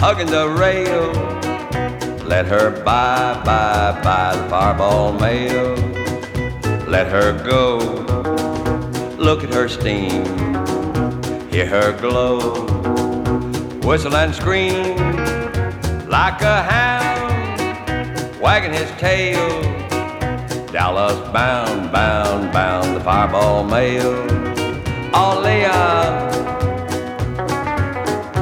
hugging the rail. Let her by the Fireball mail. Let her go, look at her steam, hear her glow, whistle and scream like a hound wagging his tail. Dallas bound, bound, bound, the Fireball mail. Oh, Leon,